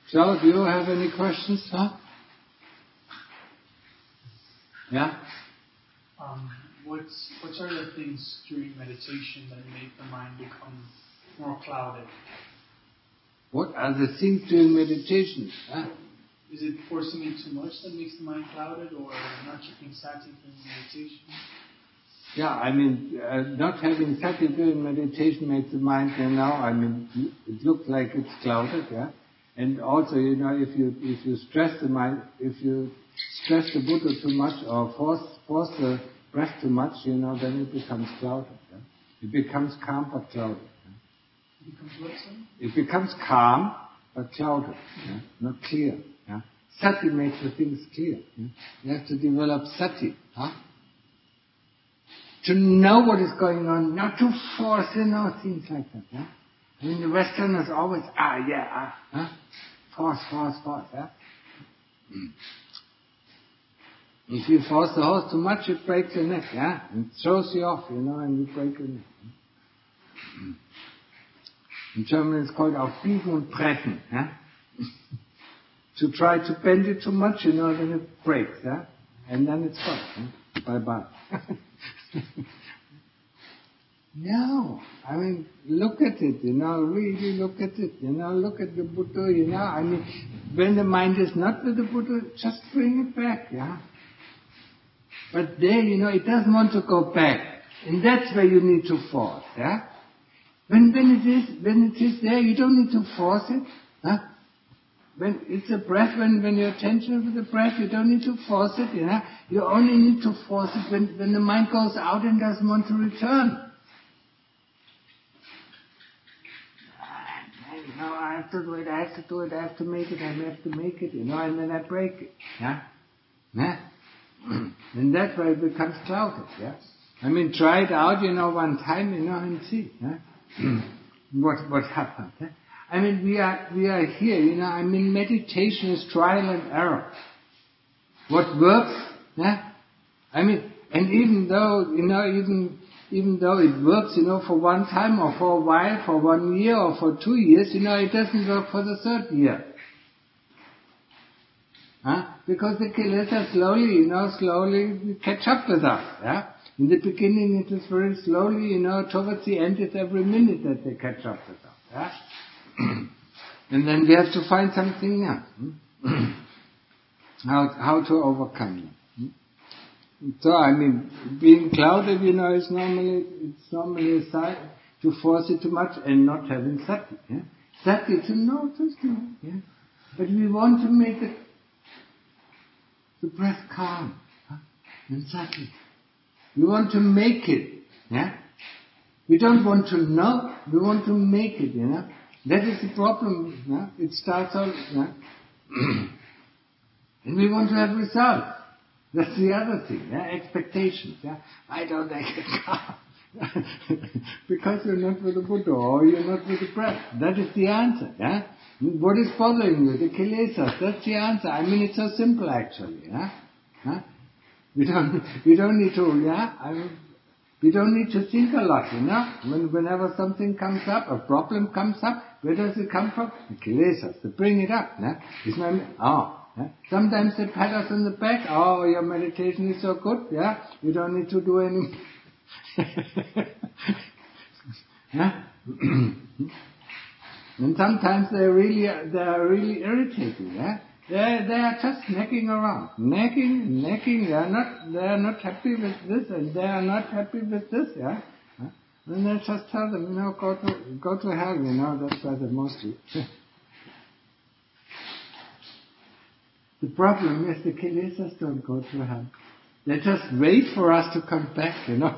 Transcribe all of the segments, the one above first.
So, do you have any questions? Huh? Yeah? What are the things during meditation that make the mind become more clouded? What are the things during meditation? Huh? Is it forcing it too much that makes the mind clouded, or not keeping sati during meditation? Yeah, I mean, not having sati during meditation makes the mind, it looks like it's clouded, yeah? And also, if you stress the mind, if you stress the Buddha too much or force the breath too much, then it becomes clouded. Yeah? It becomes calm but clouded. Yeah? It becomes what, sir? It becomes calm but clouded, yeah? Not clear. Yeah? Sati makes the things clear. Yeah? You have to develop sati. Huh? To know what is going on, not to force, things like that. Yeah? I mean, the Westerners always, huh? Force, yeah? If you force the horse too much, it breaks your neck, yeah? And throws you off, and you break your neck. In German it's called aufbiegen und brechen, yeah? To try to bend it too much, then it breaks, yeah? And then it's gone, yeah? Bye-bye. No, I mean, look at it, really look at it, look at the Buddha, I mean, when the mind is not with the Buddha, just bring it back, yeah? But there, it doesn't want to go back, and that's where you need to force, yeah? When it is there, you don't need to force it, huh? When it's a breath, when your attention is with the breath, you don't need to force it, You only need to force it when the mind goes out and doesn't want to return. I have to do it, I have to make it, and then I break it, yeah? Yeah? And that's why it becomes clouded, yeah? I mean, try it out, one time, and see, yeah? What happens, yeah? I mean, we are here, meditation is trial and error. What works, yeah? I mean, and even though, even though it works, for one time or for a while, for 1 year or for 2 years, it doesn't work for the 3rd year. Huh? Because the kilesa slowly catch up with us, yeah? In the beginning it is very slowly, towards the end it's every minute that they catch up with us, yeah? And then we have to find something else. How to overcome it. So, I mean, being clouded, is normally a sign to force it too much and not having sati. Yeah? Sati to notice, yeah? But we want to make the breath calm, huh? And sati. We want to make it, yeah? We don't want to know, we want to make it, That is the problem, yeah? It starts out, yeah? And we want to have results. That's the other thing, yeah? Expectations, yeah? I don't like it. Because you're not with the Buddha or you're not with the breath. That is the answer, yeah? What is bothering you? The kilesas, that's the answer. I mean, it's so simple actually, yeah? Huh? We don't need to, yeah? We don't need to think a lot, Whenever something comes up, a problem comes up, where does it come from? The kilesas, they bring it up, yeah? It's not, sometimes they pat us on the back. Oh, your meditation is so good, yeah? You don't need to do any. Yeah? And sometimes they are really irritating, yeah? They are just nagging around, nagging. They are not happy with this, and they are not happy with this, yeah? And I just tell them, go to hell, that's why they mostly. The problem is the kilesas don't go to hell. They just wait for us to come back,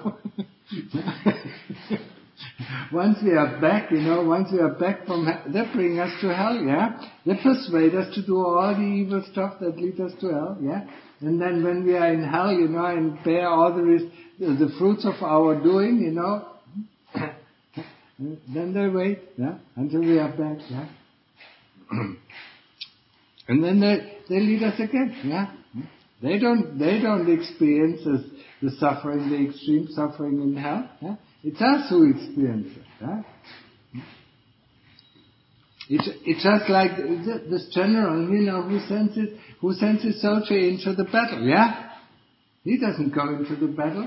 Once we are back, from hell, they bring us to hell, yeah? They persuade us to do all the evil stuff that leads us to hell, yeah? And then when we are in hell, and bear all the fruits of our doing, then they wait, yeah? Until we are back, yeah? And then they lead us again, yeah? They don't experience the suffering, the extreme suffering in hell, yeah? It's us who experience it, yeah? It's just like this general, who sends his soldier into the battle, yeah? He doesn't go into the battle.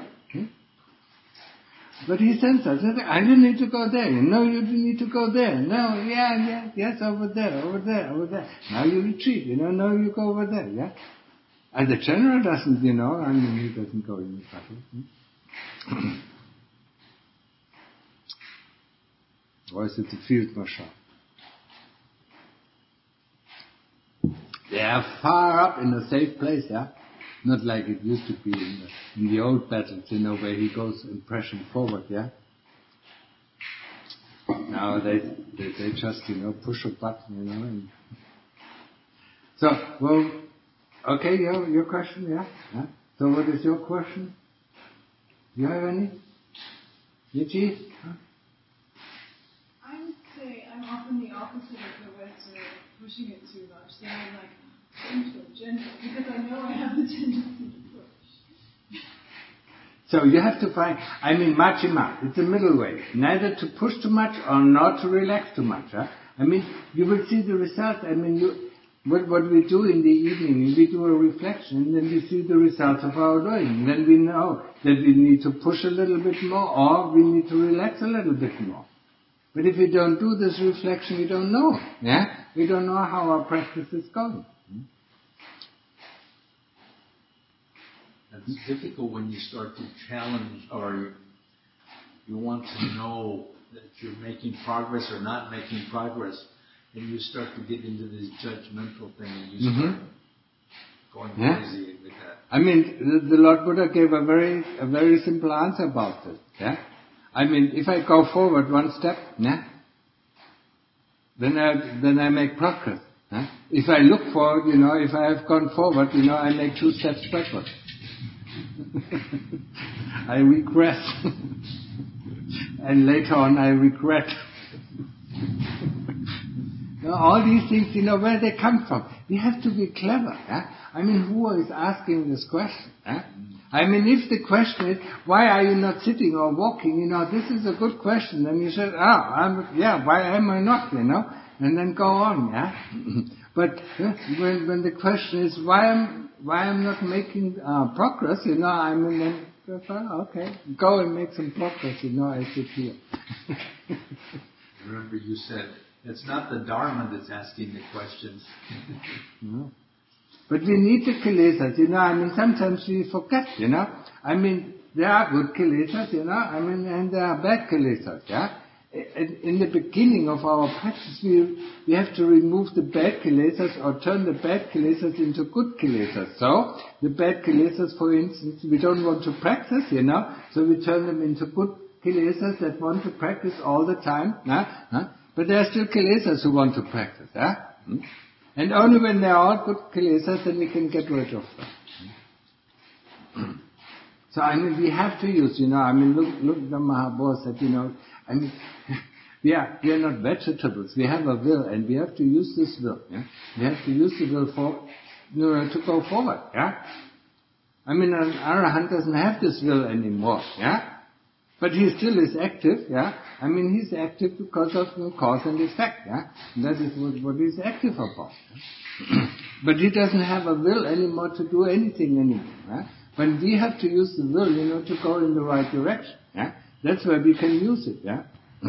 But he sends us. I don't need to go there. No, you need to go there. No, yes, over there. Now you retreat. No, you go over there. Yeah. And the general doesn't. He doesn't go in the battle. Or is it the field marshal? They are far up in a safe place. Yeah. Not like it used to be in the old battles, where he goes and pressing forward, yeah? Now they just, push a button, and so, well, okay, your question, yeah? So what is your question? Do you have any? Yichi? Huh? I would say I'm often the opposite of the West, pushing it too much. Then I'm like, gentle, because I know I have the tendency to push. So you have to find, Majjhima, it's a middle way. Neither to push too much or not to relax too much. Huh? You will see the result. What we do in the evening, we do a reflection, and then we see the results of our doing. And then we know that we need to push a little bit more, or we need to relax a little bit more. But if we don't do this reflection, we don't know. Yeah? We don't know how our practice is going. It's difficult when you start to challenge, or you want to know that you're making progress or not making progress, and you start to get into this judgmental thing, and you start going crazy with that. The Lord Buddha gave a very simple answer about this. Yeah, if I go forward one step, then I make progress. If I look forward, if I have gone forward, I make 2 steps backward. I regress. And later on I regret. All these things, where they come from. We have to be clever. Yeah? Who is asking this question? Yeah? If the question is, why are you not sitting or walking? This is a good question. Then you say, why am I not? And then go on. Yeah. But when the question is, why I'm not making progress, then okay, go and make some progress. I sit here. Remember, you said it's not the Dharma that's asking the questions. No. But we need the kilesas, sometimes we forget, there are good kilesas, and there are bad kilesas, yeah. In the beginning of our practice, we have to remove the bad kilesas or turn the bad kilesas into good kilesas. So, the bad kilesas, for instance, we don't want to practice, so we turn them into good kilesas that want to practice all the time, but there are still kilesas who want to practice, and only when they are all good kilesas, then we can get rid of them. So, we have to use, look, the Mahabodhi said, we are not vegetables. We have a will, and we have to use this will. Yeah? We have to use the will to go forward. Yeah? An Arahant doesn't have this will anymore. Yeah? But he still is active. Yeah? He's active because of cause and effect. Yeah? And that is what he's active about. Yeah? But he doesn't have a will anymore to do anything anymore. Yeah? But we have to use the will, to go in the right direction. Yeah? That's where we can use it. Yeah.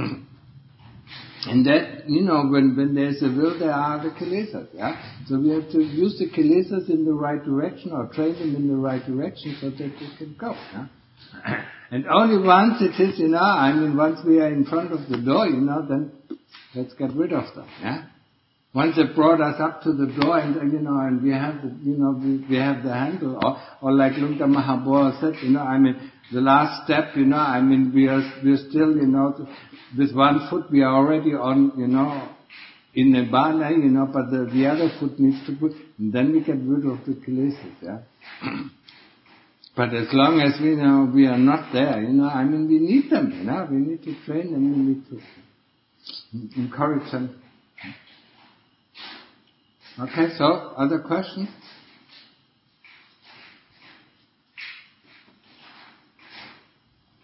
And that, when there's a will, there are the kilesas, yeah? So we have to use the kilesas in the right direction, or train them in the right direction so that they can go, yeah? And only once it is, once we are in front of the door, then let's get rid of them, yeah? Once they brought us up to the door, and we have we have the handle, or like Lumta Mahabodhi said, the last step, we are still, with one foot we are already on, in Nibbana, but the other foot needs to put, and then we get rid of the kilesas, yeah. But as long as we are not there, we need them, we need to train them, we need to encourage them. Okay, so, other questions?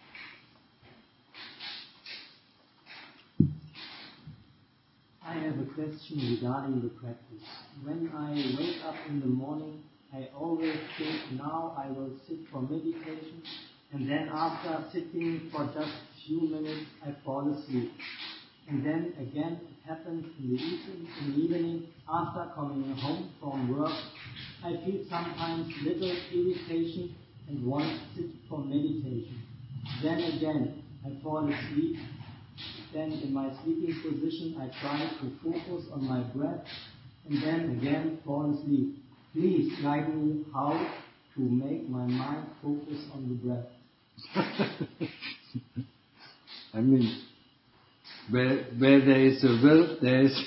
I have a question regarding the practice. When I wake up in the morning, I always think, now I will sit for meditation, and then after sitting for just a few minutes, I fall asleep. And then again, it happens in the evening, after coming home from work, I feel sometimes little irritation and want to sit for meditation. Then again, I fall asleep. Then in my sleeping position, I try to focus on my breath, and then again fall asleep. Please guide me how to make my mind focus on the breath. I mean, where there is a will, there is...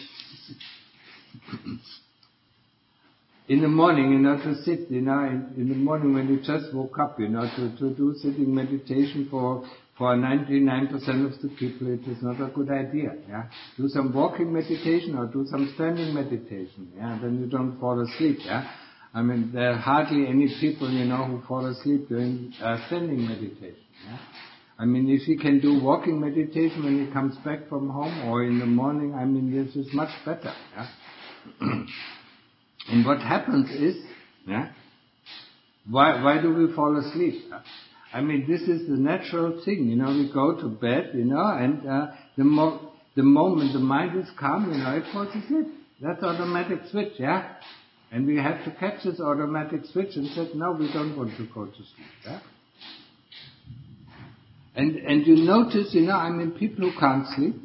In the morning, to sit, in the morning when you just woke up, to do sitting meditation for 99% of the people, it is not a good idea, yeah. Do some walking meditation or do some standing meditation, yeah, then you don't fall asleep, yeah. I mean, there are hardly any people, who fall asleep doing standing meditation, yeah. I mean, if he can do walking meditation when he comes back from home or in the morning, I mean, this is much better, yeah. And what happens is, yeah, why do we fall asleep? I mean, this is the natural thing, we go to bed, and the moment the mind is calm, it falls asleep. That's automatic switch, yeah? And we have to catch this automatic switch and say, no, we don't want to go to sleep, yeah? And you notice, people who can't sleep,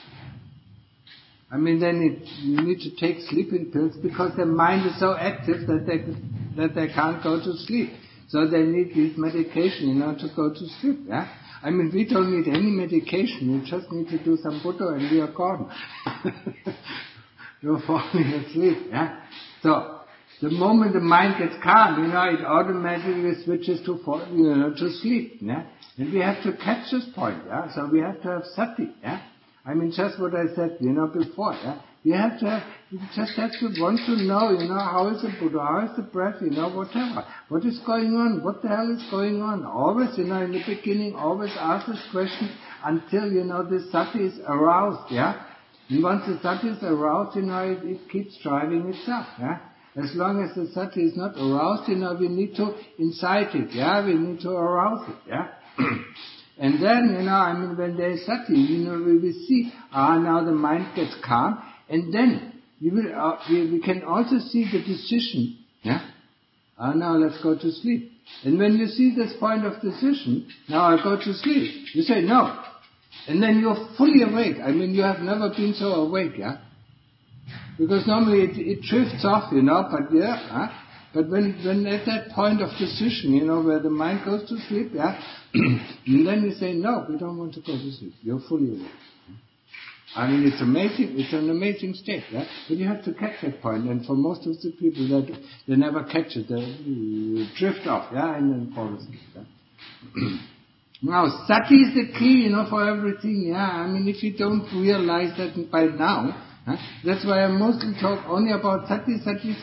I mean, you need to take sleeping pills because their mind is so active that they can't go to sleep. So they need this medication, to go to sleep, yeah? I mean, we don't need any medication. You just need to do some Buddha and we are gone. You're falling asleep, yeah? So, the moment the mind gets calm, it automatically switches to to sleep, yeah? And we have to catch this point, yeah? So we have to have sati, yeah? I mean, just what I said, before, yeah? You just have to want to know, how is the Buddha, how is the breath, whatever. What is going on? What the hell is going on? Always, in the beginning, always ask this question until, the sati is aroused, yeah? And once the sati is aroused, it keeps driving itself, yeah? As long as the sati is not aroused, we need to incite it, yeah? We need to arouse it, yeah? And then, when there is sati, we will see, now the mind gets calm, and then we can also see the decision, yeah? Now let's go to sleep. And when you see this point of decision, now I'll go to sleep, you say no. And then you're fully awake. I mean, you have never been so awake, yeah? Because normally it drifts off, but yeah, but when at that point of decision, where the mind goes to sleep, yeah, and then you say, no, we don't want to go to sleep. You're fully awake. I mean, it's amazing. It's an amazing state, yeah. But you have to catch that point. And for most of the people, they never catch it. They drift off, yeah, and then fall asleep. Yeah? Now, sati is the key, for everything. Yeah, I mean, if you don't realize that by now. That's why I mostly talk only about sati.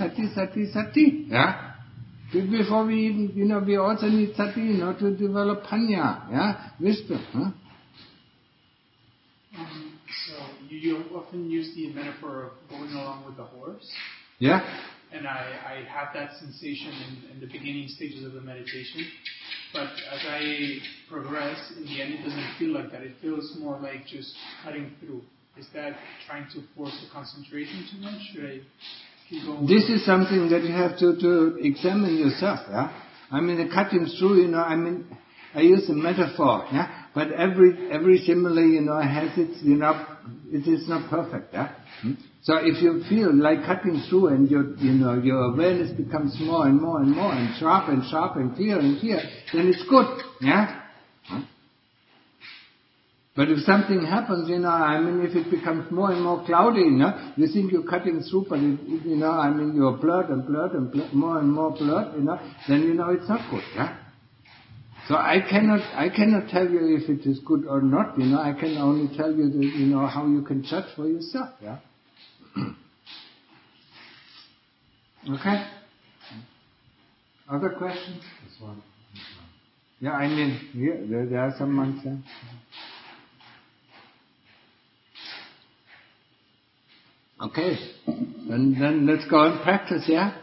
Yeah? Before we even, we also need sati, to develop panya, yeah? Wisdom, So you often use the metaphor of going along with the horse. Yeah? And I have that sensation in the beginning stages of the meditation. But as I progress, in the end it doesn't feel like that. It feels more like just cutting through. Is that trying to force the concentration too much? Should I keep going? This is something that you have to examine yourself, yeah? I mean, the cutting through, I use a metaphor, yeah? But every simile, has its, it is not perfect, yeah? So if you feel like cutting through and your awareness becomes more and more and more and sharp and clear, then it's good, yeah? But if something happens, if it becomes more and more cloudy, you think you're cutting through, but you're blurred and more and more blurred, then it's not good, yeah? So I cannot tell you if it is good or not, I can only tell you that, how you can judge for yourself, yeah? Okay? Other questions? This one. Yeah, there are some monks there. Okay. Then let's go and practice, yeah?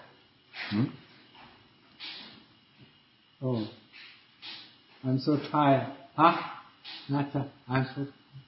Oh. I'm so tired. Huh? Nata, I'm so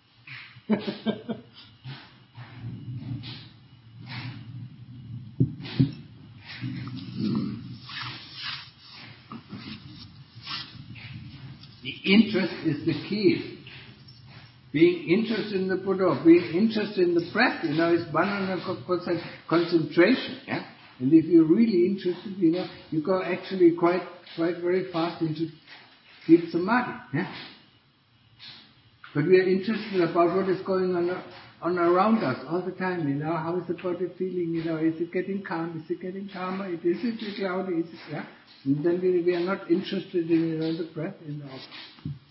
The interest is the key. Being interested in the Buddha, being interested in the breath, is 100% concentration, yeah? And if you're really interested, you go actually quite very fast into deep samadhi, yeah? But we are interested about what is going on around us all the time, how is the body feeling, is it getting calm, is it getting calmer, is it cloudy, yeah? And then we are not interested in the breath,